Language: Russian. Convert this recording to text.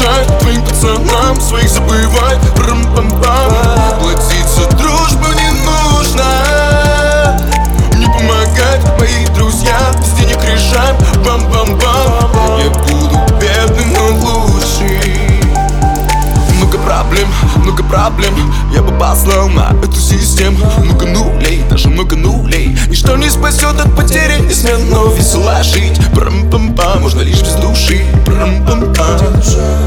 мешает твоим пацанам своих забывать. Прам-пам-пам. Платить за дружбу не нужно, не помогать мои друзья, без денег решаем. Бам-бам-бам. Я буду бедным, но лучший. Много проблем, я бы послал на эту систему. Много нулей, даже много нулей. Ничто не спасет от потери, не смело весело жить. Прам-пам-пам, можно лишь без души. Прам-пам-пам.